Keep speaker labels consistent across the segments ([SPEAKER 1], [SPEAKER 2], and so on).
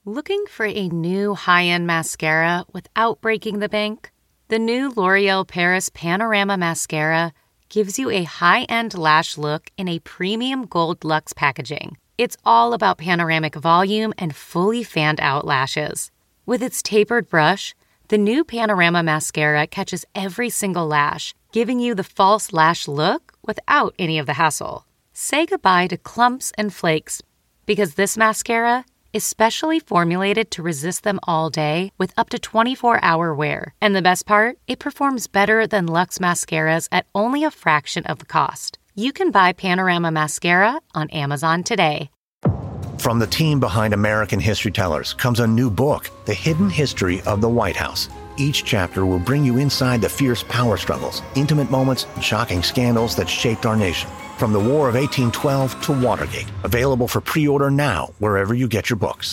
[SPEAKER 1] Looking for a new high-end mascara without breaking the bank? The new L'Oreal Paris Panorama Mascara gives you a high-end lash look in a premium gold luxe packaging. It's all about panoramic volume and fully fanned-out lashes. With its tapered brush, the new Panorama Mascara catches every single lash, giving you the false lash look without any of the hassle. Say goodbye to clumps and flakes, because this mascara is specially formulated to resist them all day with up to 24-hour wear. And the best part? It performs better than Luxe mascaras at only a fraction of the cost. You can buy Panorama Mascara on Amazon today.
[SPEAKER 2] From the team behind American History Tellers comes a new book, The Hidden History of the White House. Each chapter will bring you inside the fierce power struggles, intimate moments, and shocking scandals that shaped our nation. From the War of 1812 to Watergate. Available for pre-order now wherever you get your books.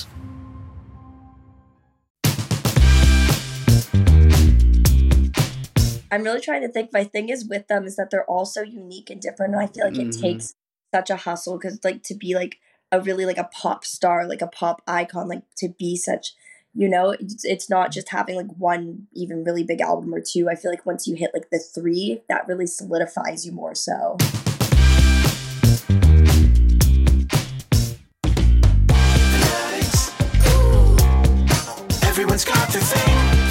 [SPEAKER 3] I'm really trying to think. My thing is with them is that they're all so unique and different. And I feel like it takes such a hustle because like to be like a really like a pop star, like a pop icon, like to be such, you know, it's not just having like one even really big album or two. I feel like once you hit like the 3, that really solidifies you more so.
[SPEAKER 4] Everyone's got their thing.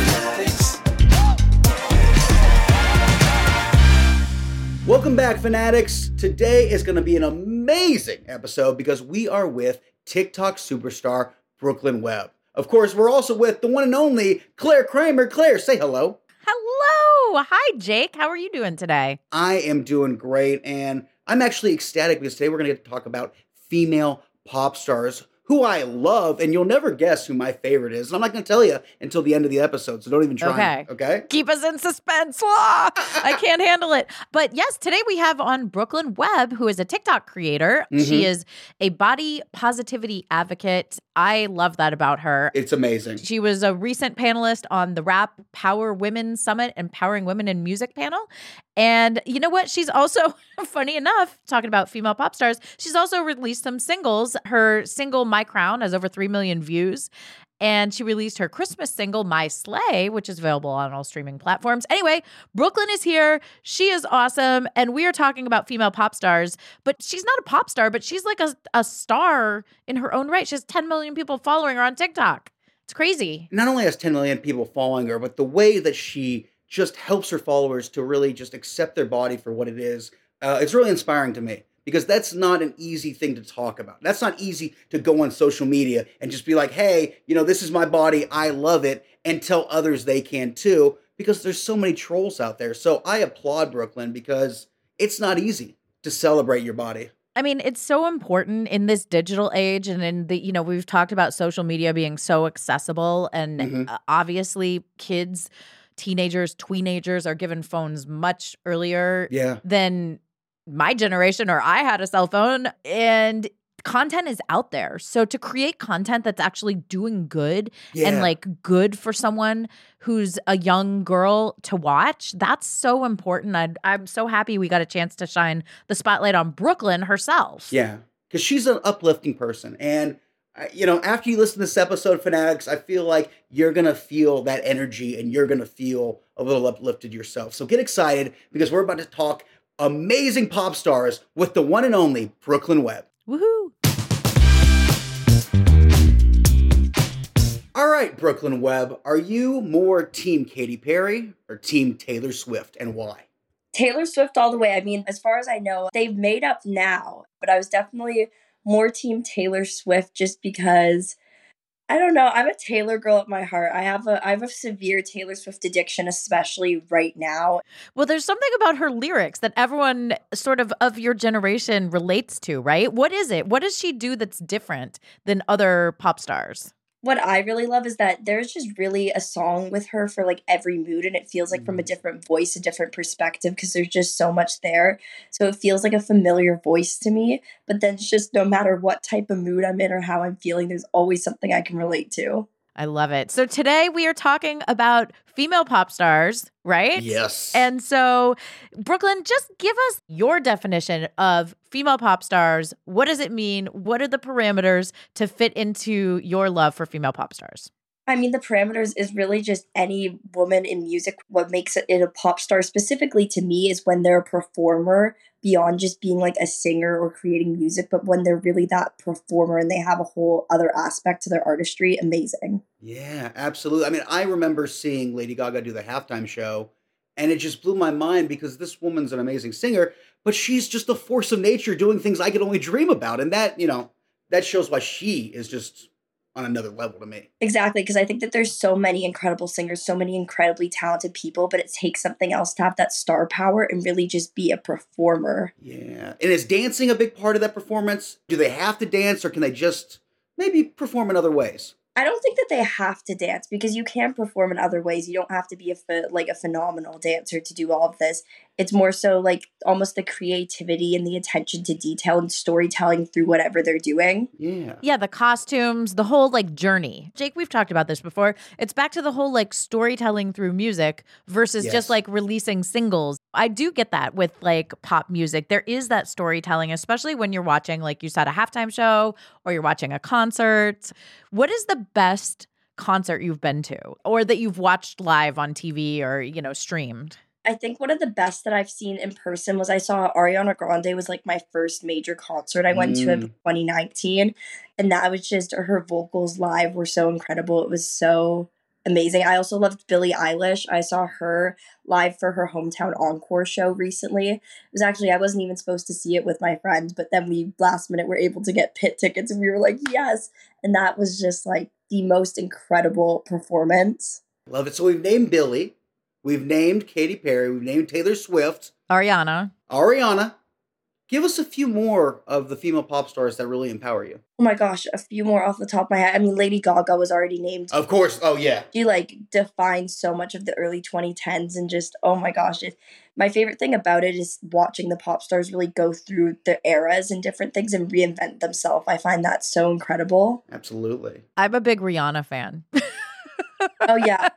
[SPEAKER 4] Welcome back, Fanatics. Today is going to be an amazing episode because we are with TikTok superstar Brooklyn Webb. Of course, we're also with the one and only Claire Kramer. Claire, say hello.
[SPEAKER 5] Hello. Hi, Jake. How are you doing today?
[SPEAKER 4] I am doing great, and I'm actually ecstatic because today we're going to get to talk about female pop stars who I love, and you'll never guess who my favorite is. And I'm not going to tell you until the end of the episode, so don't even try. Okay?
[SPEAKER 5] Keep us in suspense. I can't handle it. But yes, today we have on Brooklyn Webb, who is a TikTok creator. She is a body positivity advocate. I love that about her.
[SPEAKER 4] It's amazing.
[SPEAKER 5] She was a recent panelist on the Rap Power Women Summit, Empowering Women in Music panel. And you know what? She's also, funny enough, talking about female pop stars, she's also released some singles. Her single, My Crown, has over 3 million views. And she released her Christmas single, My Slay, which is available on all streaming platforms. Anyway, Brooklyn is here. She is awesome. And we are talking about female pop stars. But she's not a pop star, but she's like a star in her own right. She has 10 million people following her on TikTok. It's crazy.
[SPEAKER 4] Not only has 10 million people following her, but the way that she just helps her followers to really just accept their body for what it is, it's really inspiring to me. Because that's not an easy thing to talk about. That's not easy to go on social media and just be like, hey, you know, this is my body, I love it, and tell others they can too, because there's so many trolls out there. So I applaud Brooklyn because it's not easy to celebrate your body.
[SPEAKER 5] I mean, it's so important in this digital age and in the, you know, we've talked about social media being so accessible and obviously kids, teenagers, tweenagers are given phones much earlier than my generation, or I had a cell phone, and content is out there. So to create content that's actually doing good and like good for someone who's a young girl to watch, that's so important. I'm so happy we got a chance to shine the spotlight on Brooklyn herself.
[SPEAKER 4] Yeah, because she's an uplifting person. And, you know, after you listen to this episode, Fanatics, I feel like you're going to feel that energy and you're going to feel a little uplifted yourself. So get excited because we're about to talk amazing pop stars with the one and only Brooklyn Webb.
[SPEAKER 5] Woohoo!
[SPEAKER 4] All right, Brooklyn Webb, are you more Team Katy Perry or Team Taylor Swift, and why?
[SPEAKER 3] Taylor Swift all the way. I mean, as far as I know, they've made up now, but I was definitely more Team Taylor Swift just because, I don't know, I'm a Taylor girl at my heart. I have a severe Taylor Swift addiction, especially right now.
[SPEAKER 5] Well, there's something about her lyrics that everyone sort of your generation relates to, right? What is it? What does she do that's different than other pop stars?
[SPEAKER 3] What I really love is that there's just really a song with her for like every mood, and it feels like from a different voice, a different perspective, because there's just so much there. So it feels like a familiar voice to me, but then it's just no matter what type of mood I'm in or how I'm feeling, there's always something I can relate to.
[SPEAKER 5] I love it. So today we are talking about female pop stars, right?
[SPEAKER 4] Yes.
[SPEAKER 5] And so, Brooklyn, just give us your definition of female pop stars. What does it mean? What are the parameters to fit into your love for female pop stars?
[SPEAKER 3] I mean, the parameters is really just any woman in music. What makes it a pop star specifically to me is when they're a performer beyond just being like a singer or creating music, but when they're really that performer and they have a whole other aspect to their artistry. Amazing.
[SPEAKER 4] Yeah, absolutely. I mean, I remember seeing Lady Gaga do the halftime show, and it just blew my mind because this woman's an amazing singer, but she's just a force of nature doing things I could only dream about. And that, that shows why she is just on another level to me.
[SPEAKER 3] Exactly, because I think that there's so many incredible singers, so many incredibly talented people, but it takes something else to have that star power and really just be a performer.
[SPEAKER 4] Yeah. And is dancing a big part of that performance? Do they have to dance, or can they just maybe perform in other ways?
[SPEAKER 3] I don't think that they have to dance because you can perform in other ways. You don't have to be a phenomenal dancer to do all of this. It's more so like almost the creativity and the attention to detail and storytelling through whatever they're doing.
[SPEAKER 4] Yeah.
[SPEAKER 5] Yeah, the costumes, the whole like journey. Jake, we've talked about this before. It's back to the whole like storytelling through music versus just like releasing singles. I do get that with like pop music. There is that storytelling, especially when you're watching, like you said, a halftime show or you're watching a concert. What is the best concert you've been to or that you've watched live on TV or, streamed?
[SPEAKER 3] I think one of the best that I've seen in person was I saw Ariana Grande was like my first major concert I went to in 2019. And that was just, her vocals live were so incredible. It was so amazing. I also loved Billie Eilish. I saw her live for her hometown encore show recently. It was actually, I wasn't even supposed to see it with my friend, but then we last minute were able to get pit tickets and we were like, yes. And that was just like the most incredible performance.
[SPEAKER 4] Love it. So we've named Billie. We've named Katy Perry. We've named Taylor Swift.
[SPEAKER 5] Ariana.
[SPEAKER 4] Give us a few more of the female pop stars that really empower you.
[SPEAKER 3] Oh my gosh, a few more off the top of my head. I mean, Lady Gaga was already named.
[SPEAKER 4] Of course. Oh, yeah.
[SPEAKER 3] She defined so much of the early 2010s and just, oh my gosh. My favorite thing about it is watching the pop stars really go through their eras and different things and reinvent themselves. I find that so incredible.
[SPEAKER 4] Absolutely.
[SPEAKER 5] I'm a big Rihanna fan.
[SPEAKER 3] Oh, yeah.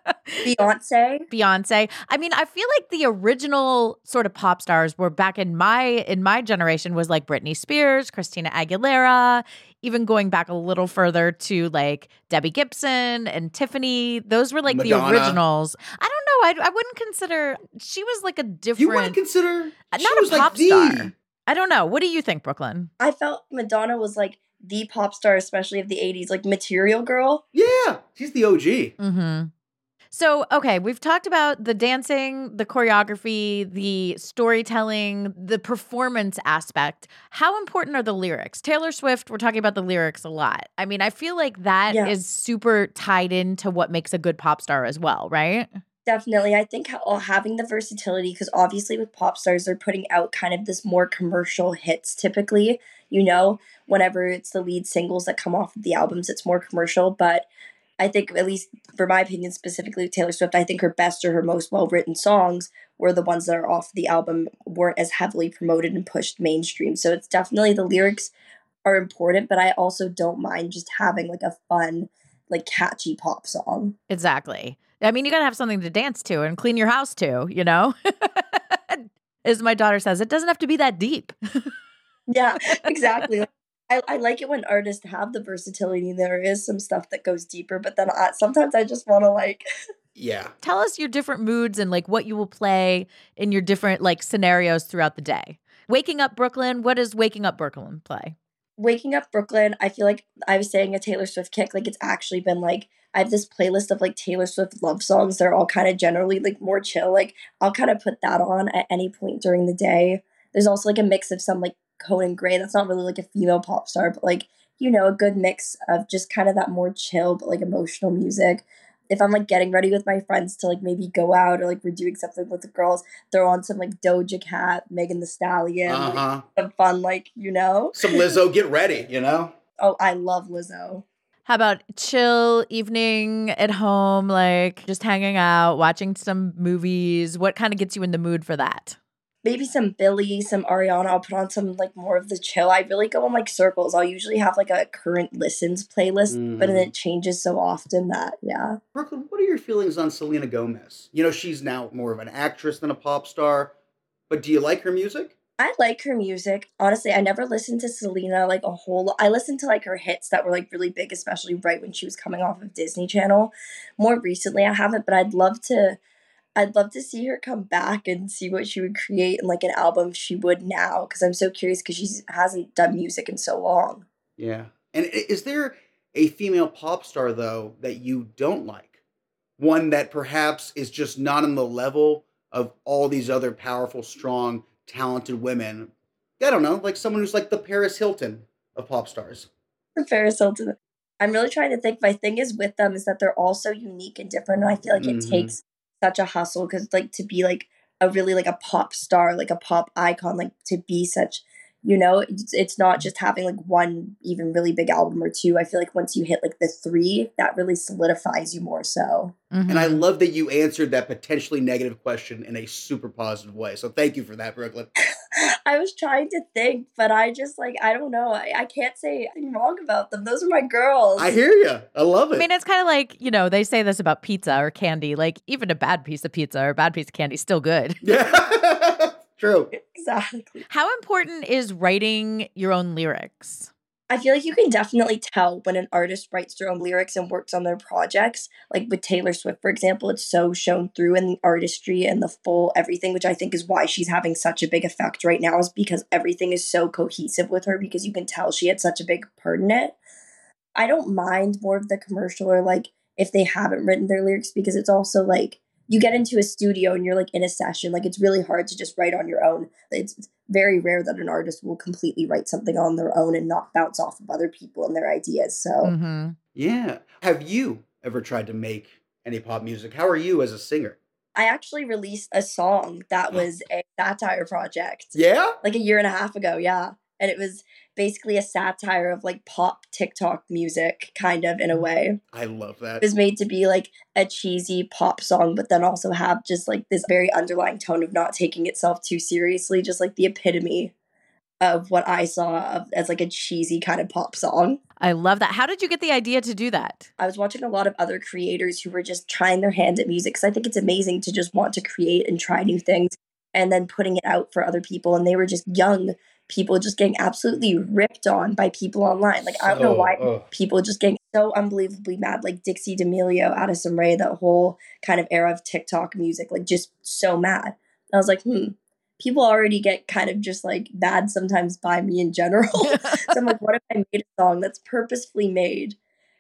[SPEAKER 5] Beyonce. I mean, I feel like the original sort of pop stars were back in my generation was like Britney Spears, Christina Aguilera, even going back a little further to like Debbie Gibson and Tiffany. Those were like
[SPEAKER 4] Madonna.
[SPEAKER 5] The originals. I don't know. I wouldn't consider, she was like a different.
[SPEAKER 4] You wouldn't consider?
[SPEAKER 5] Not a pop star. I don't know. What do you think, Brooklyn?
[SPEAKER 3] I felt Madonna was like the pop star, especially of the 80s, like Material Girl.
[SPEAKER 4] Yeah, she's the OG.
[SPEAKER 5] Mm-hmm. So, okay, we've talked about the dancing, the choreography, the storytelling, the performance aspect. How important are the lyrics? Taylor Swift, we're talking about the lyrics a lot. I mean, I feel like that is super tied into what makes a good pop star as well, right?
[SPEAKER 3] Definitely. I think having the versatility, because obviously with pop stars, they're putting out kind of this more commercial hits typically, whenever it's the lead singles that come off of the albums, it's more commercial. But I think, at least for my opinion, specifically with Taylor Swift, I think her best or her most well-written songs were the ones that are off the album, weren't as heavily promoted and pushed mainstream. So it's definitely, the lyrics are important, but I also don't mind just having like a fun, like catchy pop song.
[SPEAKER 5] Exactly. I mean, you got to have something to dance to and clean your house to, As my daughter says, it doesn't have to be that deep.
[SPEAKER 3] Yeah, exactly. I like it when artists have the versatility. There is some stuff that goes deeper, but then sometimes I just want to
[SPEAKER 4] Yeah.
[SPEAKER 5] Tell us your different moods and like what you will play in your different like scenarios throughout the day. Waking Up Brooklyn. What does Waking Up Brooklyn play?
[SPEAKER 3] Waking Up Brooklyn, I feel like I was saying a Taylor Swift kick. Like, it's actually been like, I have this playlist of like Taylor Swift love songs. They're all kind of generally like more chill. Like, I'll kind of put that on at any point during the day. There's also like a mix of some like Conan Gray. That's not really like a female pop star, but like, a good mix of just kind of that more chill but like emotional music. If I'm like getting ready with my friends to like maybe go out or like we're doing something with the girls, throw on some like Doja Cat, Megan Thee Stallion, like, some fun,
[SPEAKER 4] some Lizzo, get ready,
[SPEAKER 3] Oh, I love Lizzo.
[SPEAKER 5] How about chill evening at home, like just hanging out, watching some movies? What kind of gets you in the mood for that?
[SPEAKER 3] maybe some Billie, some Ariana. I'll put on some like more of the chill. I really go in like circles. I'll usually have like a current listens playlist, but then it changes so often that, yeah.
[SPEAKER 4] Brooklyn, what are your feelings on Selena Gomez? You know, she's now more of an actress than a pop star, but do you like her music?
[SPEAKER 3] I like her music. Honestly, I never listened to Selena like a whole lot. I listened to like her hits that were like really big, especially right when she was coming off of Disney Channel. More recently, I haven't, but I'd love to see her come back and see what she would create in like an album she would now, because I'm so curious because she hasn't done music in so long.
[SPEAKER 4] Yeah. And is there a female pop star, though, that you don't like? One that perhaps is just not on the level of all these other powerful, strong, talented women? I don't know, like someone who's like the Paris Hilton of pop stars.
[SPEAKER 3] Paris Hilton. I'm really trying to think. My thing is with them is that they're all so unique and different. And I feel like it takes such a hustle because like to be like a really like a pop star, like a pop icon, like to be such, it's not just having like one even really big album or two. I feel like once you hit like the three, that really solidifies you more so.
[SPEAKER 4] And I love that you answered that potentially negative question in a super positive way. So thank you for that, Brooklyn.
[SPEAKER 3] I was trying to think, but I just like, I don't know. I can't say anything wrong about them. Those are my girls.
[SPEAKER 4] I hear you. I love it.
[SPEAKER 5] I mean, it's kind of like, they say this about pizza or candy. Like, even a bad piece of pizza or a bad piece of candy is still good.
[SPEAKER 4] Yeah, true.
[SPEAKER 3] Exactly.
[SPEAKER 5] How important is writing your own lyrics?
[SPEAKER 3] I feel like you can definitely tell when an artist writes their own lyrics and works on their projects. Like with Taylor Swift, for example, it's so shown through in the artistry and the full everything, which I think is why she's having such a big effect right now, is because everything is so cohesive with her because you can tell she had such a big part in it. I don't mind more of the commercial or like if they haven't written their lyrics because it's also like you get into a studio and you're like in a session. Like it's really hard to just write on your own. It's very rare that an artist will completely write something on their own and not bounce off of other people and their ideas. So
[SPEAKER 4] yeah. Have you ever tried to make any pop music? How are you as a singer?
[SPEAKER 3] I actually released a song that was a satire project.
[SPEAKER 4] Yeah?
[SPEAKER 3] Like a year and a half ago, yeah. And it was basically a satire of like pop TikTok music, kind of in a way.
[SPEAKER 4] I love that.
[SPEAKER 3] It was made to be like a cheesy pop song, but then also have just like this very underlying tone of not taking itself too seriously, just like the epitome of what I saw as like a cheesy kind of pop song.
[SPEAKER 5] I love that. How did you get the idea to do that?
[SPEAKER 3] I was watching a lot of other creators who were just trying their hand at music because I think it's amazing to just want to create and try new things and then putting it out for other people. And they were just young people just getting absolutely ripped on by people online. Like, I don't know why people just getting so unbelievably mad. Like Dixie D'Amelio, Addison Rae, that whole kind of era of TikTok music, like just so mad. And I was like, people already get kind of just like mad sometimes by me in general. So I'm like, what if I made a song that's purposefully made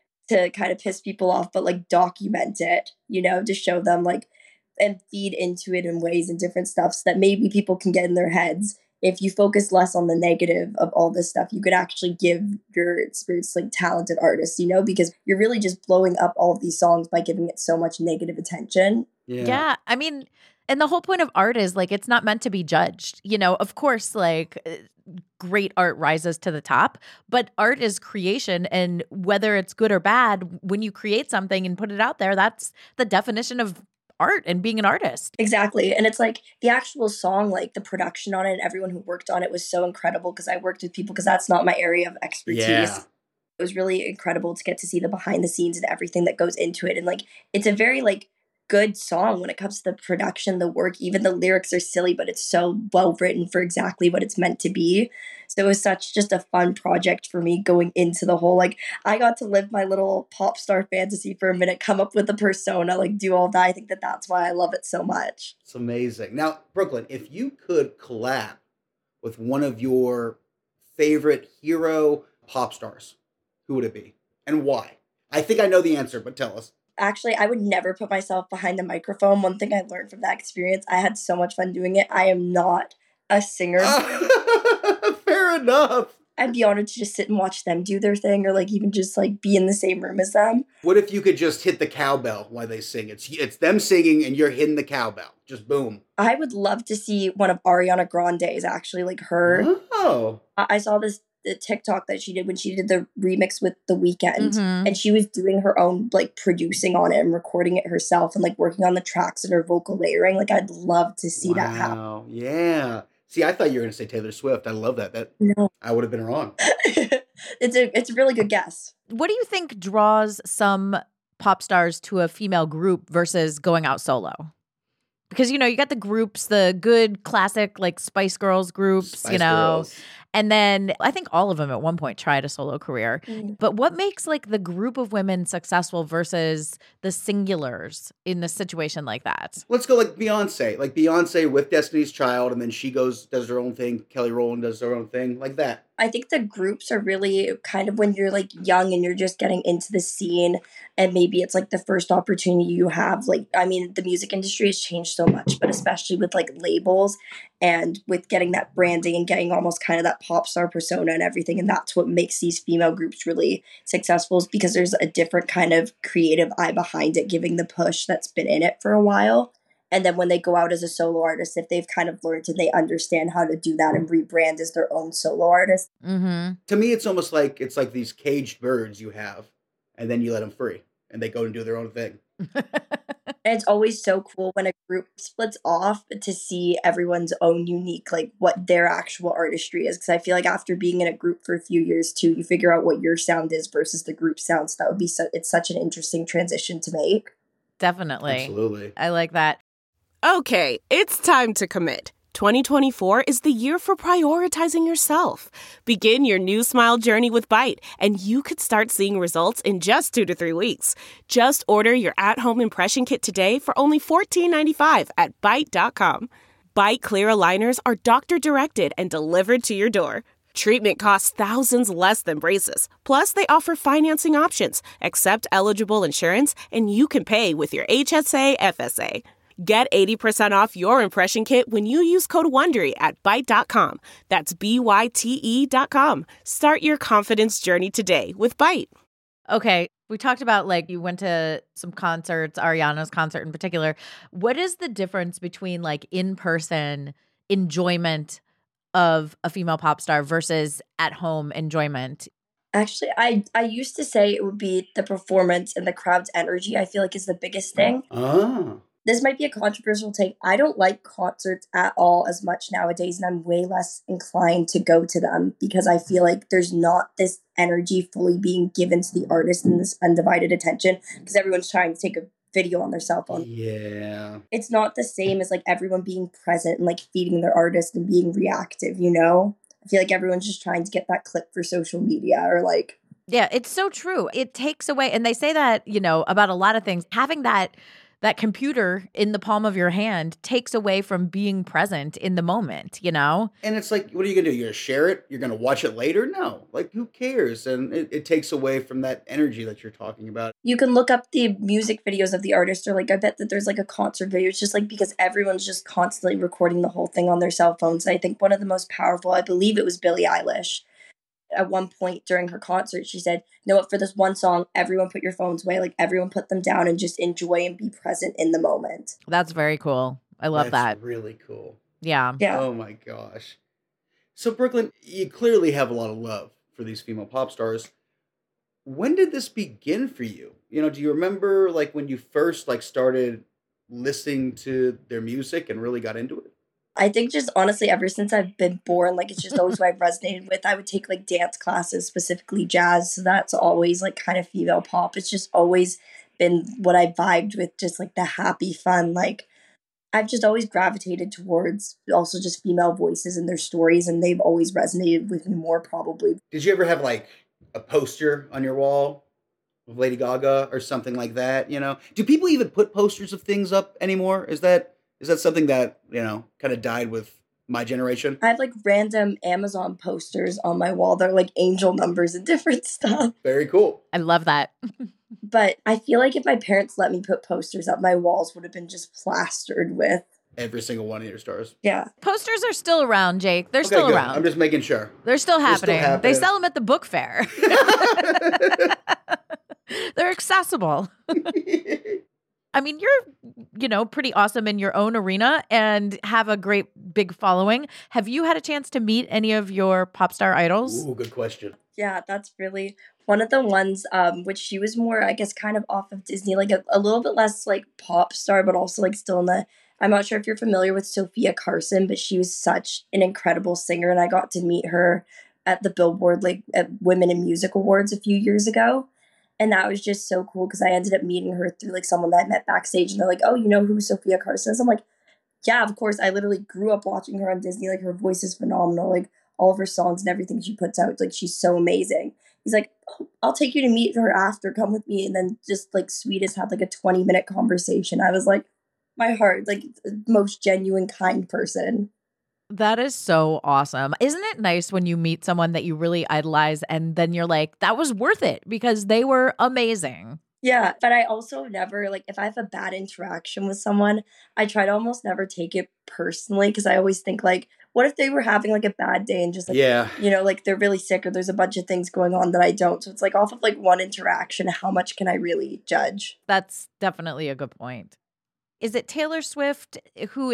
[SPEAKER 3] to kind of piss people off, but like document it, to show them like and feed into it in ways and different stuff so that maybe people can get in their heads. If you focus less on the negative of all this stuff, you could actually give your experience like talented artists, because you're really just blowing up all of these songs by giving it so much negative attention.
[SPEAKER 5] Yeah. I mean, and the whole point of art is like, it's not meant to be judged. Of course, like great art rises to the top, but art is creation. And whether it's good or bad, when you create something and put it out there, that's the definition of art and being an artist.
[SPEAKER 3] Exactly. And it's like the actual song, like the production on it and everyone who worked on it was so incredible because I worked with people because that's not my area of expertise.
[SPEAKER 4] Yeah.
[SPEAKER 3] It was really incredible to get to see the behind the scenes and everything that goes into it. And like, it's a very like good song when it comes to the production, the work, even the lyrics are silly, but it's so well written for exactly what it's meant to be. So it was such just a fun project for me going into the whole, like, I got to live my little pop star fantasy for a minute, come up with a persona, like do all that. I think that that's why I love it so much.
[SPEAKER 4] It's amazing. Now, Brooklyn, if you could collab with one of your favorite hero pop stars, who would it be and why? I think I know the answer, but tell us.
[SPEAKER 3] Actually, I would never put myself behind the microphone. One thing I learned from that experience, I had so much fun doing it. I am not a singer.
[SPEAKER 4] Fair enough.
[SPEAKER 3] I'd be honored to just sit and watch them do their thing or like even just like be in the same room as them.
[SPEAKER 4] What if you could just hit the cowbell while they sing? It's them singing and you're hitting the cowbell. Just boom.
[SPEAKER 3] I would love to see one of Ariana Grande's actually, like her.
[SPEAKER 4] Oh.
[SPEAKER 3] I saw this the TikTok that she did when she did the remix with The Weeknd,
[SPEAKER 5] Mhm.
[SPEAKER 3] and she was doing her own like producing on it and recording it herself and like working on the tracks and her vocal layering. Like I'd love to see that happen.
[SPEAKER 4] Wow. Yeah. See, I thought you were going to say Taylor Swift. I love that.
[SPEAKER 3] No,
[SPEAKER 4] I would have been wrong.
[SPEAKER 3] it's a really good guess.
[SPEAKER 5] What do you think draws some pop stars to a female group versus going out solo? Because, you got the groups, the good classic like Spice Girls groups,
[SPEAKER 4] Spice Girls.
[SPEAKER 5] and then I think all of them at one point tried a solo career.
[SPEAKER 3] Mm.
[SPEAKER 5] But what makes like the group of women successful versus the singulars in a situation like that?
[SPEAKER 4] Let's go like Beyonce. Like Beyonce with Destiny's Child, and then she does her own thing. Kelly Rowland does her own thing, like that.
[SPEAKER 3] I think the groups are really kind of when you're like young and you're just getting into the scene, and maybe it's like the first opportunity you have. Like, I mean, the music industry has changed so much, but especially with like labels and with getting that branding and getting almost kind of that pop star persona and everything. And that's what makes these female groups really successful, is because there's a different kind of creative eye behind it, giving the push that's been in it for a while. And then when they go out as a solo artist, if they've kind of learned and they understand how to do that and rebrand as their own solo artist.
[SPEAKER 5] Mm-hmm.
[SPEAKER 4] To me, it's almost like these caged birds you have, and then you let them free, and they go and do their own thing.
[SPEAKER 3] And it's always so cool when a group splits off to see everyone's own unique, like what their actual artistry is. Because I feel like after being in a group for a few years too, you figure out what your sound is versus the group sound. So that would be it's such an interesting transition to make.
[SPEAKER 5] Definitely.
[SPEAKER 4] Absolutely.
[SPEAKER 5] I like that.
[SPEAKER 6] Okay, it's time to commit. 2024 is the year for prioritizing yourself. Begin your new smile journey with Byte, and you could start seeing results in just 2 to 3 weeks. Just order your at-home impression kit today for only $14.95 at Byte.com. Byte clear aligners are doctor-directed and delivered to your door. Treatment costs thousands less than braces. Plus, they offer financing options, accept eligible insurance, and you can pay with your HSA FSA. Get 80% off your impression kit when you use code WONDERY at Byte.com. That's BYTE.com. Start your confidence journey today with Byte.
[SPEAKER 5] Okay, we talked about like you went to some concerts, Ariana's concert in particular. What is the difference between like in-person enjoyment of a female pop star versus at-home enjoyment?
[SPEAKER 3] Actually, I used to say it would be the performance and the crowd's energy, I feel like, is the biggest thing.
[SPEAKER 4] Ah.
[SPEAKER 3] This might be a controversial take. I don't like concerts at all as much nowadays, and I'm way less inclined to go to them because I feel like there's not this energy fully being given to the artist and this undivided attention because everyone's trying to take a video on their cell phone.
[SPEAKER 4] Yeah.
[SPEAKER 3] It's not the same as like everyone being present and like feeding their artist and being reactive, you know? I feel like everyone's just trying to get that clip for social media or like.
[SPEAKER 5] Yeah, it's so true. It takes away, and they say that, about a lot of things, having that computer in the palm of your hand takes away from being present in the moment,
[SPEAKER 4] And it's like, what are you going to do? You're going to share it? You're going to watch it later? No. Like, who cares? And it takes away from that energy that you're talking about.
[SPEAKER 3] You can look up the music videos of the artist, or like I bet that there's like a concert video. It's just like because everyone's just constantly recording the whole thing on their cell phones. I think one of the most powerful, I believe it was Billie Eilish. At one point during her concert, she said, "You know what, for this one song, everyone put your phones away, like everyone put them down and just enjoy and be present in the moment."
[SPEAKER 5] That's very cool. I love that.
[SPEAKER 4] That's really cool.
[SPEAKER 5] Yeah.
[SPEAKER 3] Yeah.
[SPEAKER 4] Oh my gosh. So Brooklyn, you clearly have a lot of love for these female pop stars. When did this begin for you? Do you remember like when you first like started listening to their music and really got into it?
[SPEAKER 3] I think just honestly, ever since I've been born, like it's just always what I've resonated with. I would take like dance classes, specifically jazz. So that's always like kind of female pop. It's just always been what I vibed with, just like the happy, fun. Like I've just always gravitated towards also just female voices and their stories, and they've always resonated with me more probably.
[SPEAKER 4] Did you ever have like a poster on your wall of Lady Gaga or something like that? Do people even put posters of things up anymore? Is that something that, kind of died with my generation?
[SPEAKER 3] I have like random Amazon posters on my wall. They're like angel numbers and different stuff.
[SPEAKER 4] Very cool.
[SPEAKER 5] I love that.
[SPEAKER 3] But I feel like if my parents let me put posters up, my walls would have been just plastered with
[SPEAKER 4] every single one of your stars.
[SPEAKER 3] Yeah.
[SPEAKER 5] Posters are still around, Jake. They're
[SPEAKER 4] Okay,
[SPEAKER 5] still
[SPEAKER 4] good.
[SPEAKER 5] around.
[SPEAKER 4] I'm just making sure.
[SPEAKER 5] They're still
[SPEAKER 4] They're still
[SPEAKER 5] happening. They
[SPEAKER 4] happening.
[SPEAKER 5] sell them at the book fair. They're accessible. I mean, you're, pretty awesome in your own arena and have a great big following. Have you had a chance to meet any of your pop star idols?
[SPEAKER 4] Ooh, good question.
[SPEAKER 3] Yeah, that's really one of the ones, which she was more, I guess, kind of off of Disney, like a little bit less like pop star, but also like still in the, I'm not sure if you're familiar with Sophia Carson, but she was such an incredible singer. And I got to meet her at the Billboard, like at Women in Music Awards a few years ago. And that was just so cool because I ended up meeting her through like someone that I met backstage. And they're like, oh, you know who Sophia Carson is? I'm like, yeah, of course. I literally grew up watching her on Disney. Like her voice is phenomenal. Like all of her songs and everything she puts out, like she's so amazing. He's like, oh, I'll take you to meet her after. Come with me. And then just like sweetest had like a 20-minute conversation. I was like, my heart, like most genuine, kind person.
[SPEAKER 5] That is so awesome. Isn't it nice when you meet someone that you really idolize and then you're like, that was worth it because they were amazing?
[SPEAKER 3] Yeah, but I also never, like, if I have a bad interaction with someone, I try to almost never take it personally because I always think, like, what if they were having, like, a bad day and just, like,
[SPEAKER 4] Yeah.
[SPEAKER 3] you know, like, they're really sick or there's a bunch of things going on that I don't. So it's, like, off of, like, one interaction, how much can I really judge?
[SPEAKER 5] That's definitely a good point. Is it Taylor Swift who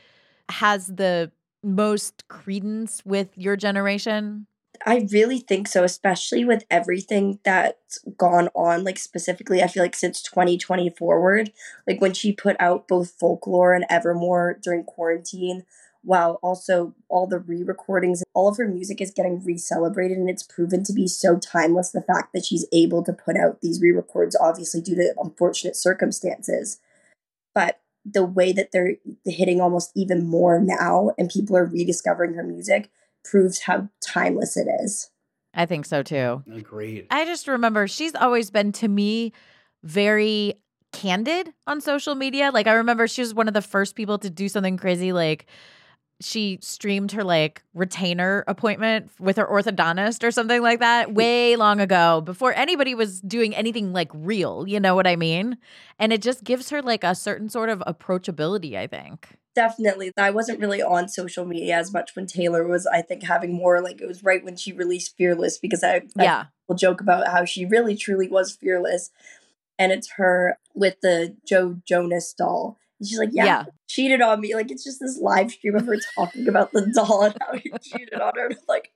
[SPEAKER 5] has the most credence with your generation?
[SPEAKER 3] I really think so, especially with everything that's gone on, like specifically, I feel like since 2020 forward, like when she put out both Folklore and Evermore during quarantine, while also all the re-recordings, all of her music is getting re-celebrated and it's proven to be so timeless, the fact that she's able to put out these re-records, obviously due to unfortunate circumstances. But the way that they're hitting almost even more now and people are rediscovering her music proves how timeless it is.
[SPEAKER 5] I think so too.
[SPEAKER 4] Agreed.
[SPEAKER 5] I just remember she's always been, to me, very candid on social media. Like I remember she was one of the first people to do something crazy, like she streamed her like retainer appointment with her orthodontist or something like that way long ago before anybody was doing anything like real, you know what I mean? And it just gives her like a certain sort of approachability, I think.
[SPEAKER 3] Definitely. I wasn't really on social media as much when Taylor was, I think, having more, like, it was right when she released Fearless, because I will joke about how she really, truly was fearless. And it's her with the Joe Jonas doll. And she's like, yeah, cheated on me. Like, it's just this live stream of her talking about the doll and how he cheated on her. And I'm like,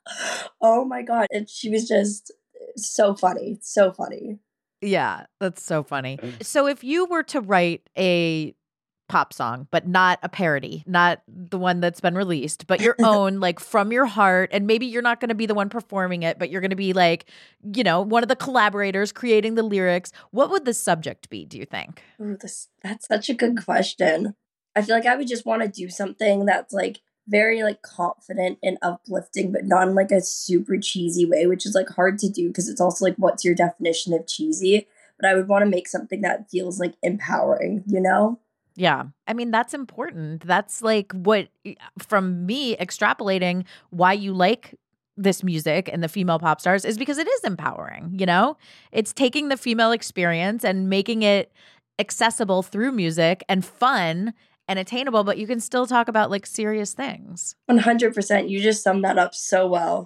[SPEAKER 3] oh my God. And she was just so funny. So funny.
[SPEAKER 5] Yeah, that's so funny. So if you were to write a pop song, but not a parody, not the one that's been released, but your own, like from your heart, and maybe you're not going to be the one performing it, but you're going to be like, you know, one of the collaborators creating the lyrics, what would the subject be, do you think?
[SPEAKER 3] Ooh, that's such a good question. I feel like I would just want to do something that's like very like confident and uplifting, but not in like a super cheesy way, which is like hard to do because it's also like, what's your definition of cheesy? But I would want to make something that feels like empowering, you know?
[SPEAKER 5] Yeah. I mean, that's important. That's like what, from me extrapolating why you like this music and the female pop stars is because it is empowering, you know? It's taking the female experience and making it accessible through music and fun and attainable, but you can still talk about like serious things.
[SPEAKER 3] 100%. You just summed that up so well.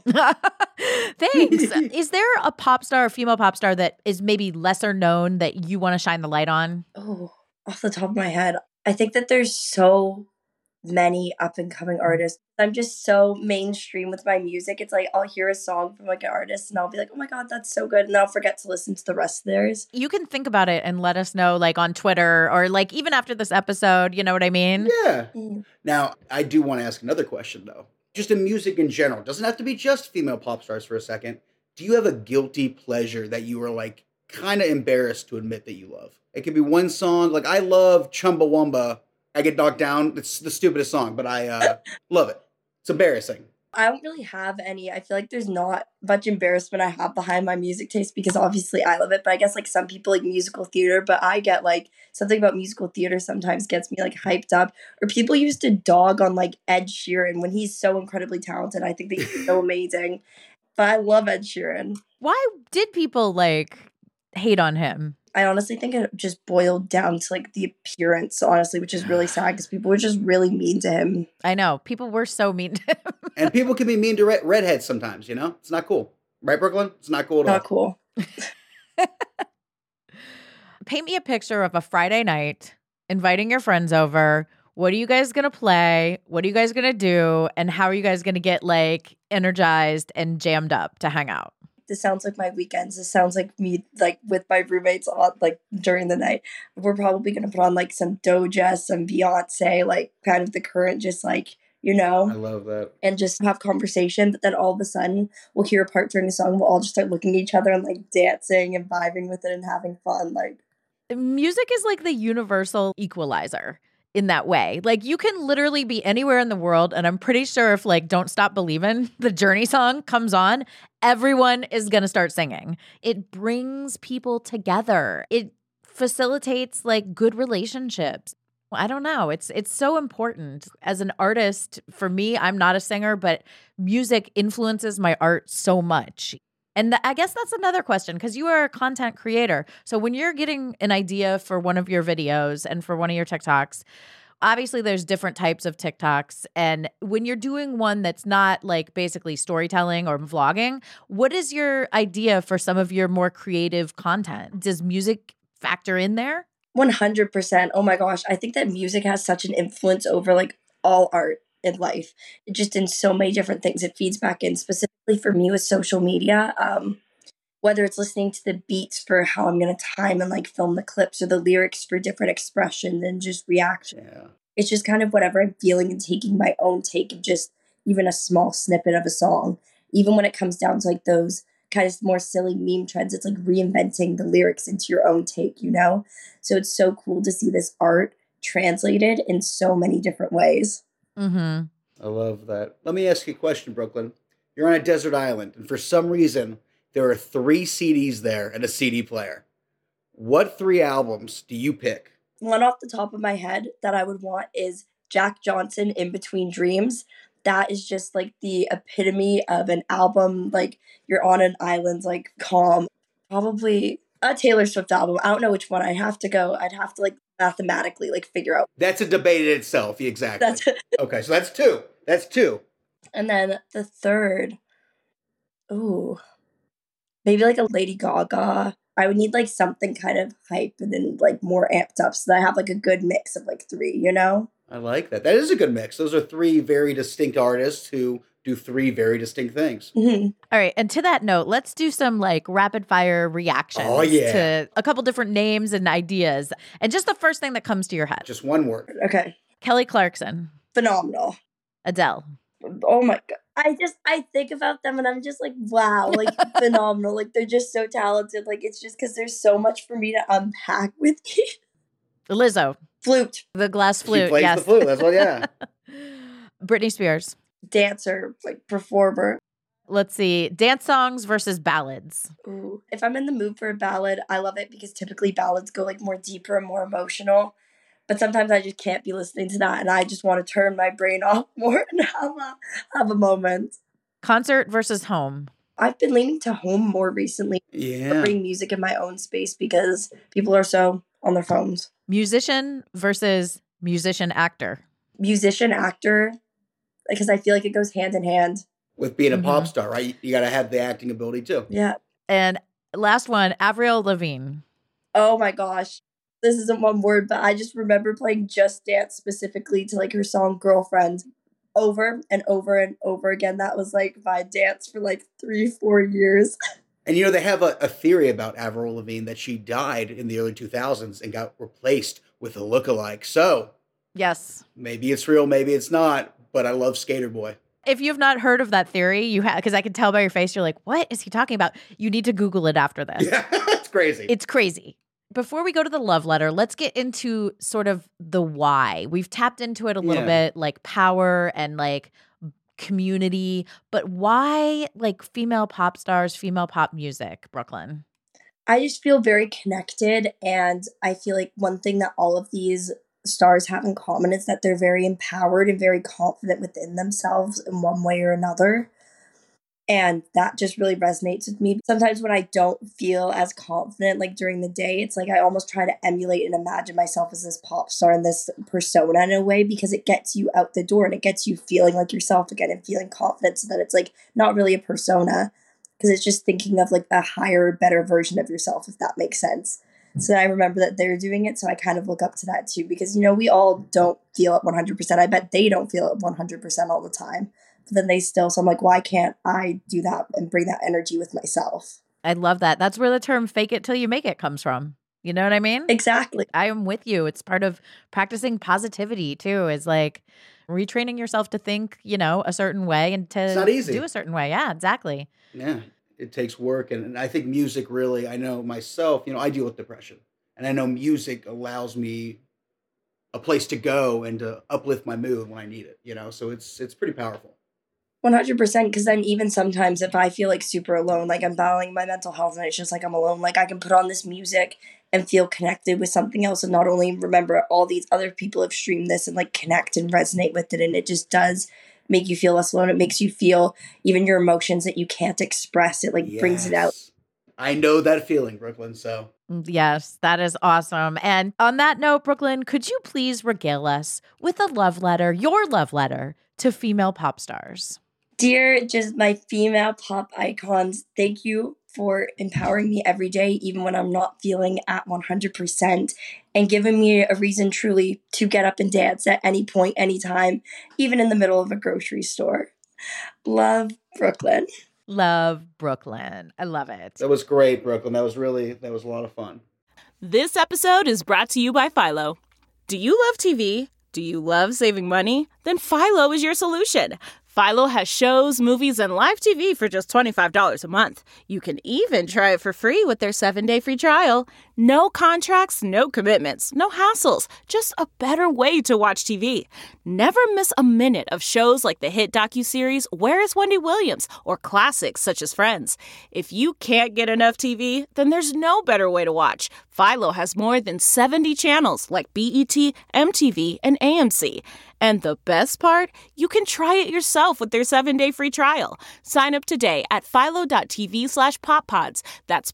[SPEAKER 5] Thanks. Is there a pop star or female pop star that is maybe lesser known that you want to shine the light on?
[SPEAKER 3] Oh, off the top of my head, I think that there's so many up and coming artists. I'm just so mainstream with my music. It's like I'll hear a song from like an artist and I'll be like, oh my God, that's so good. And I'll forget to listen to the rest of theirs.
[SPEAKER 5] You can think about it and let us know like on Twitter or like even after this episode, you know what I mean?
[SPEAKER 4] Yeah. Now, I do want to ask another question though. Just in music in general, doesn't have to be just female pop stars for a second. Do you have a guilty pleasure that you are like kind of embarrassed to admit that you love? It could be one song. Like I love Chumbawamba. I Get Knocked Down. It's the stupidest song, but I love it. It's embarrassing.
[SPEAKER 3] I don't really have any. I feel like there's not much embarrassment I have behind my music taste because obviously I love it. But I guess like some people like musical theater, but I get like something about musical theater sometimes gets me like hyped up. Or people used to dog on like Ed Sheeran when he's so incredibly talented. I think that he's so amazing. But I love Ed Sheeran.
[SPEAKER 5] Why did people like hate on him?
[SPEAKER 3] I honestly think it just boiled down to like the appearance, honestly, which is really sad because people were just really mean to him.
[SPEAKER 5] I know. People were so mean to him.
[SPEAKER 4] And people can be mean to redheads sometimes, you know? It's not cool. Right, Brooklyn? It's not cool at all.
[SPEAKER 3] Not cool.
[SPEAKER 5] Paint me a picture of a Friday night, inviting your friends over. What are you guys going to play? What are you guys going to do? And how are you guys going to get like energized and jammed up to hang out?
[SPEAKER 3] This sounds like my weekends. This sounds like me, like with my roommates on, like during the night. We're probably gonna put on like some Doja, some Beyonce, like kind of the current, just like, you know.
[SPEAKER 4] I love that.
[SPEAKER 3] And just have conversation. But then all of a sudden, we'll hear a part during a song. We'll all just start looking at each other and like dancing and vibing with it and having fun. Like,
[SPEAKER 5] music is like the universal equalizer in that way. Like you can literally be anywhere in the world, and I'm pretty sure if like Don't Stop Believin', the Journey song comes on, everyone is going to start singing. It brings people together. It facilitates like good relationships. I don't know. It's so important. As an artist, for me, I'm not a singer, but music influences my art so much. And I guess that's another question, because you are a content creator. So when you're getting an idea for one of your videos and for one of your TikToks, obviously there's different types of TikToks. And when you're doing one that's not like basically storytelling or vlogging, what is your idea for some of your more creative content? Does music factor in there?
[SPEAKER 3] 100%. Oh my gosh. I think that music has such an influence over like all art in life, just in so many different things. It feeds back in, specifically for me with social media. Whether it's listening to the beats for how I'm going to time and like film the clips, or the lyrics for different expression and just reaction.
[SPEAKER 4] Yeah.
[SPEAKER 3] It's just kind of whatever I'm feeling and taking my own take of just even a small snippet of a song. Even when it comes down to like those kind of more silly meme trends, it's like reinventing the lyrics into your own take, you know? So it's so cool to see this art translated in so many different ways.
[SPEAKER 5] Mm-hmm.
[SPEAKER 4] I love that. Let me ask you a question, Brooklyn. You're on a desert island, and for some reason, there are 3 CDs there and a CD player. What 3 albums do you pick?
[SPEAKER 3] One off the top of my head that I would want is Jack Johnson, In Between Dreams. That is just like the epitome of an album. Like you're on an island, like calm. Probably a Taylor Swift album. I don't know which one. I'd have to like mathematically like figure out.
[SPEAKER 4] That's a debate in itself. Exactly. Okay, so that's 2. That's 2.
[SPEAKER 3] And then the third, maybe like a Lady Gaga. I would need like something kind of hype and then like more amped up, so that I have like a good mix of like 3, you know?
[SPEAKER 4] I like that. That is a good mix. Those are 3 very distinct artists who do 3 very distinct things.
[SPEAKER 3] Mm-hmm.
[SPEAKER 5] All right. And to that note, let's do some like rapid fire reactions to a couple different names and ideas. And just the first thing that comes to your head.
[SPEAKER 4] Just one word.
[SPEAKER 3] Okay.
[SPEAKER 5] Kelly Clarkson.
[SPEAKER 3] Phenomenal.
[SPEAKER 5] Adele.
[SPEAKER 3] Oh my God. I think about them and I'm just like, wow, like phenomenal. Like they're just so talented. Like it's just because there's so much for me to unpack with you.
[SPEAKER 5] Lizzo.
[SPEAKER 3] Flute.
[SPEAKER 5] The glass flute.
[SPEAKER 4] She plays
[SPEAKER 5] yes.
[SPEAKER 4] the flute. That's what, yeah.
[SPEAKER 5] Britney Spears.
[SPEAKER 3] Dancer, like performer.
[SPEAKER 5] Let's see. Dance songs versus ballads.
[SPEAKER 3] Ooh. If I'm in the mood for a ballad, I love it because typically ballads go like more deeper and more emotional. But sometimes I just can't be listening to that and I just want to turn my brain off more and have a moment.
[SPEAKER 5] Concert versus home.
[SPEAKER 3] I've been leaning to home more recently.
[SPEAKER 4] Yeah.
[SPEAKER 3] Bring music in my own space because people are so on their phones.
[SPEAKER 5] Musician versus musician actor.
[SPEAKER 3] Musician actor, because I feel like it goes hand in hand.
[SPEAKER 4] With being a pop star, right? You got to have the acting ability too.
[SPEAKER 3] Yeah.
[SPEAKER 5] And last one, Avril Lavigne.
[SPEAKER 3] Oh my gosh. This isn't one word, but I just remember playing Just Dance specifically to like her song Girlfriend over and over and over again. That was like my dance for like 3-4 years.
[SPEAKER 4] And you know, they have a theory about Avril Lavigne that she died in the early 2000s and got replaced with a lookalike. So,
[SPEAKER 5] yes.
[SPEAKER 4] Maybe it's real, maybe it's not, but I love Skater Boy.
[SPEAKER 5] If you've not heard of that theory, you have, because I can tell by your face, you're like, what is he talking about? You need to Google it after this.
[SPEAKER 4] Yeah, it's crazy.
[SPEAKER 5] It's crazy. Before we go to the love letter, let's get into sort of the why. We've tapped into it a little bit, like power and like community, but why like female pop stars, female pop music, Brooklyn?
[SPEAKER 3] I just feel very connected, and I feel like one thing that all of these stars have in common is that they're very empowered and very confident within themselves in one way or another. And that just really resonates with me. Sometimes when I don't feel as confident, like during the day, it's like I almost try to emulate and imagine myself as this pop star and this persona in a way, because it gets you out the door and it gets you feeling like yourself again and feeling confident, so that it's like not really a persona, because it's just thinking of like a higher, better version of yourself, if that makes sense. So I remember that they're doing it. So I kind of look up to that too, because, you know, we all don't feel it 100%. I bet they don't feel it 100% all the time. But then they still, so I'm like, why can't I do that and bring that energy with myself?
[SPEAKER 5] I love that. That's where the term fake it till you make it comes from. You know what I mean?
[SPEAKER 3] Exactly.
[SPEAKER 5] I am with you. It's part of practicing positivity too, is like retraining yourself to think, you know, a certain way and to
[SPEAKER 4] It's not easy.
[SPEAKER 5] do a certain way. Yeah, exactly.
[SPEAKER 4] Yeah, it takes work. And I think music really, I know myself, you know, I deal with depression. And I know music allows me a place to go and to uplift my mood when I need it, you know? So it's pretty powerful.
[SPEAKER 3] 100%, because then even sometimes if I feel like super alone, like I'm battling my mental health and it's just like I'm alone, like I can put on this music and feel connected with something else and not only remember all these other people have streamed this and like connect and resonate with it, and it just does make you feel less alone. It makes you feel even your emotions that you can't express. It like brings it out.
[SPEAKER 4] I know that feeling, Brooklyn, so.
[SPEAKER 5] Yes, that is awesome. And on that note, Brooklyn, could you please regale us with a love letter, your love letter, to female pop stars?
[SPEAKER 3] Dear, just my female pop icons, thank you for empowering me every day, even when I'm not feeling at 100%, and giving me a reason truly to get up and dance at any point, anytime, even in the middle of a grocery store. Love, Brooklyn.
[SPEAKER 5] Love, Brooklyn. I love it.
[SPEAKER 4] That was great, Brooklyn. That was a lot of fun.
[SPEAKER 6] This episode is brought to you by Philo. Do you love TV? Do you love saving money? Then Philo is your solution. Philo has shows, movies, and live TV for just $25 a month. You can even try it for free with their 7-day free trial. No contracts, no commitments, no hassles. Just a better way to watch TV. Never miss a minute of shows like the hit docuseries Where is Wendy Williams? Or classics such as Friends. If you can't get enough TV, then there's no better way to watch. Philo has more than 70 channels like BET, MTV, and AMC. And the best part? You can try it yourself with their 7-day free trial. Sign up today at philo.tv/poppods. That's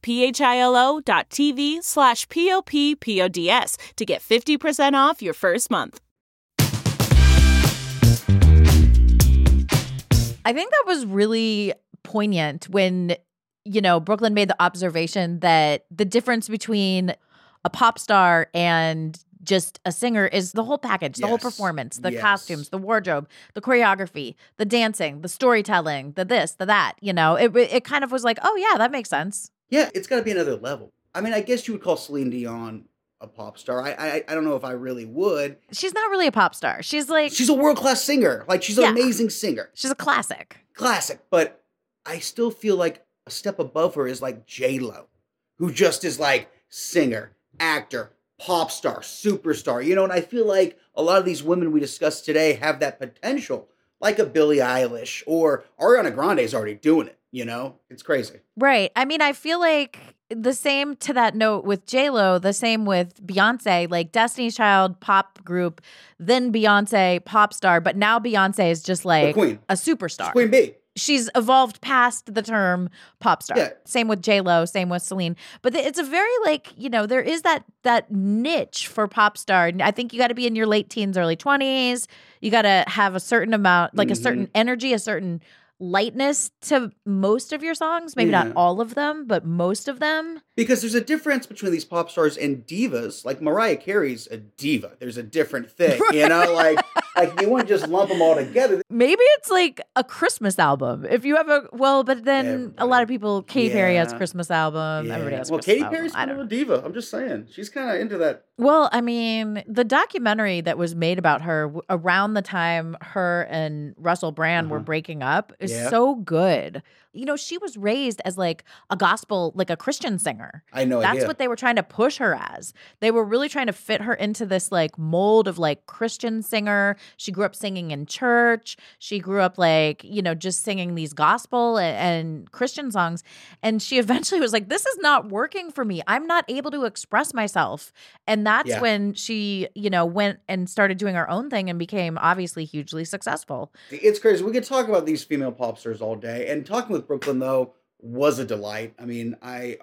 [SPEAKER 6] philo.tv/POPPODS to get 50% off your first month.
[SPEAKER 5] I think that was really poignant when, you know, Brooklyn made the observation that the difference between a pop star and just a singer is the whole package, the whole performance, the costumes, the wardrobe, the choreography, the dancing, the storytelling, the this, the that, you know, it kind of was like, oh yeah, that makes sense.
[SPEAKER 4] Yeah, it's got to be another level. I mean, I guess you would call Celine Dion a pop star. I don't know if I really would.
[SPEAKER 5] She's not really a pop star. She's
[SPEAKER 4] a world-class singer. Like, she's an amazing singer.
[SPEAKER 5] She's a classic.
[SPEAKER 4] But I still feel like a step above her is like J-Lo, who just is like singer, actor, pop star, superstar, you know, and I feel like a lot of these women we discussed today have that potential, like a Billie Eilish, or Ariana Grande is already doing it, you know? It's crazy.
[SPEAKER 5] Right. I mean, I feel like the same to that note with J-Lo, the same with Beyonce, like Destiny's Child pop group, then Beyonce pop star, but now Beyonce is just like a superstar.
[SPEAKER 4] She's Queen Bee.
[SPEAKER 5] She's evolved past the term pop star. Yeah. Same with J-Lo, same with Celine. But it's a very like, you know, there is that niche for pop star. I think you got to be in your late teens, early 20s. You got to have a certain amount, like a certain energy, a certain lightness to most of your songs. Maybe not all of them, but most of them.
[SPEAKER 4] Because there's a difference between these pop stars and divas. Like Mariah Carey's a diva. There's a different thing, you know? Like you wouldn't just lump them all together.
[SPEAKER 5] Maybe it's like a Christmas album. If you have but then a lot of people, Katy Perry has Christmas album. Yeah. Everybody has Christmas
[SPEAKER 4] Katy
[SPEAKER 5] album.
[SPEAKER 4] Perry's kind of a diva. I'm just saying. She's kind of into that.
[SPEAKER 5] Well, I mean, the documentary that was made about her around the time her and Russell Brand were breaking up is so good. You know, she was raised as like a gospel, like a Christian singer.
[SPEAKER 4] I know.
[SPEAKER 5] That's what they were trying to push her as. They were really trying to fit her into this like mold of like Christian singer. She grew up singing in church. She grew up like, you know, just singing these gospel and Christian songs. And she eventually was like, this is not working for me. I'm not able to express myself. And that's when she, you know, went and started doing her own thing and became obviously hugely successful.
[SPEAKER 4] It's crazy. We could talk about these female pop stars all day. And talking with Brooklyn, though, was a delight. I mean, I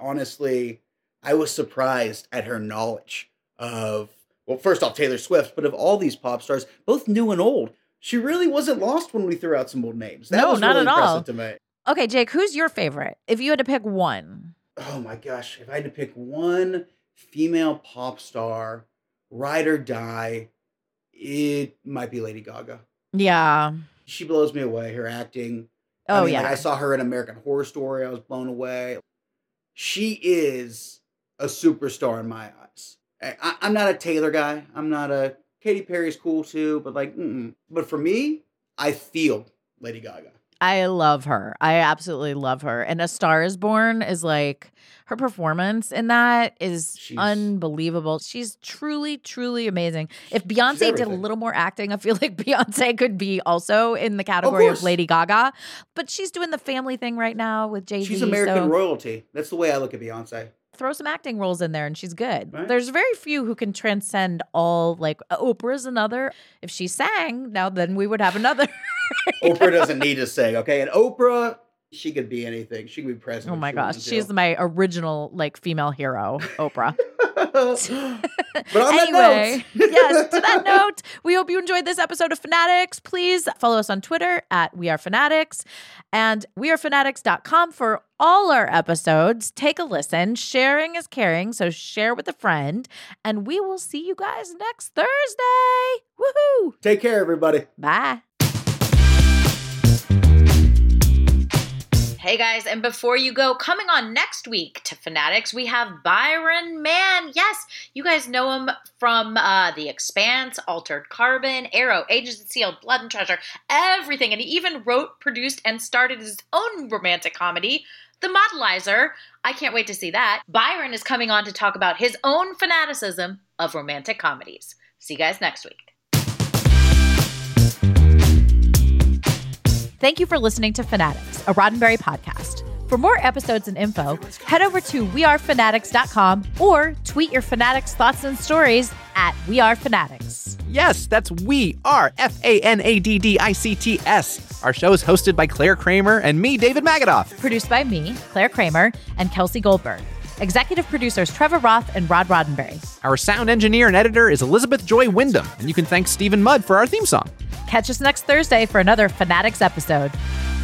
[SPEAKER 4] was surprised at her knowledge of, well, first off, Taylor Swift, but of all these pop stars, both new and old. She really wasn't lost when we threw out some old names. That was
[SPEAKER 5] not
[SPEAKER 4] really
[SPEAKER 5] at
[SPEAKER 4] impressive
[SPEAKER 5] all.
[SPEAKER 4] To me.
[SPEAKER 5] Okay, Jake, who's your favorite? If you had to pick one.
[SPEAKER 4] Oh my gosh, if I had to pick one female pop star, ride or die, it might be Lady Gaga.
[SPEAKER 5] Yeah.
[SPEAKER 4] She blows me away, her acting.
[SPEAKER 5] Oh,
[SPEAKER 4] like,
[SPEAKER 5] yeah.
[SPEAKER 4] I saw her in American Horror Story. I was blown away. She is a superstar in my eyes. I'm not a Taylor guy. I'm not a... Katy Perry's cool too, but like, But for me, I feel Lady Gaga.
[SPEAKER 5] I love her. I absolutely love her. And A Star Is Born is like, her performance in that is unbelievable. She's truly, truly amazing. If Beyonce did a little more acting, I feel like Beyonce could be also in the category of Lady Gaga. But she's doing the family thing right now with Jay-Z.
[SPEAKER 4] She's American royalty. That's the way I look at Beyonce.
[SPEAKER 5] Throw some acting roles in there and she's good.
[SPEAKER 4] Right.
[SPEAKER 5] There's very few who can transcend all, like Oprah's another. If she sang, now then we would have another.
[SPEAKER 4] Oprah doesn't need to sing, okay? And Oprah, she could be anything. She could be president.
[SPEAKER 5] Oh my gosh, she's my original like female hero, Oprah.
[SPEAKER 4] But on
[SPEAKER 5] anyway, yes, to that note, we hope you enjoyed this episode of Fanatics. Please follow us on Twitter at We Are Fanatics and wearefanatics.com for all our episodes. Take a listen. Sharing is caring, so share with a friend. And we will see you guys next Thursday. Woohoo!
[SPEAKER 4] Take care, everybody.
[SPEAKER 5] Bye. Hey guys, and before you go, coming on next week to Fanatics, we have Byron Mann. Yes, you guys know him from The Expanse, Altered Carbon, Arrow, Agents of S.H.I.E.L.D., Blood and Treasure, everything. And he even wrote, produced, and started his own romantic comedy, The Modelizer. I can't wait to see that. Byron is coming on to talk about his own fanaticism of romantic comedies. See you guys next week. Thank you for listening to Fanatics, a Roddenberry podcast. For more episodes and info, head over to wearefanatics.com or tweet your Fanatics thoughts and stories at wearefanatics.
[SPEAKER 7] Yes, that's We Are, FANADDICTS. Our show is hosted by Claire Kramer and me, David Magadoff.
[SPEAKER 5] Produced by me, Claire Kramer, and Kelsey Goldberg. Executive producers Trevor Roth and Rod Roddenberry.
[SPEAKER 7] Our sound engineer and editor is Elizabeth Joy Wyndham, and you can thank Stephen Mudd for our theme song.
[SPEAKER 5] Catch us next Thursday for another Fanatics episode.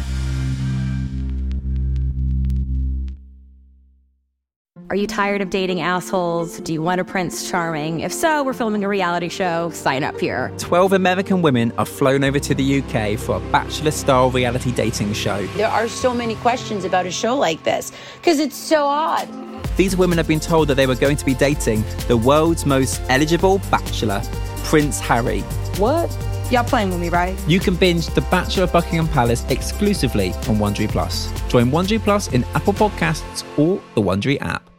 [SPEAKER 8] Are you tired of dating assholes? Do you want a Prince Charming? If so, we're filming a reality show. Sign up here.
[SPEAKER 9] 12 American women are flown over to the UK for a Bachelor-style reality dating show.
[SPEAKER 10] There are so many questions about a show like this because it's so odd.
[SPEAKER 9] These women have been told that they were going to be dating the world's most eligible bachelor, Prince Harry.
[SPEAKER 10] What? Y'all playing with me, right?
[SPEAKER 9] You can binge The Bachelor of Buckingham Palace exclusively on Wondery Plus. Join Wondery Plus in Apple Podcasts or the Wondery app.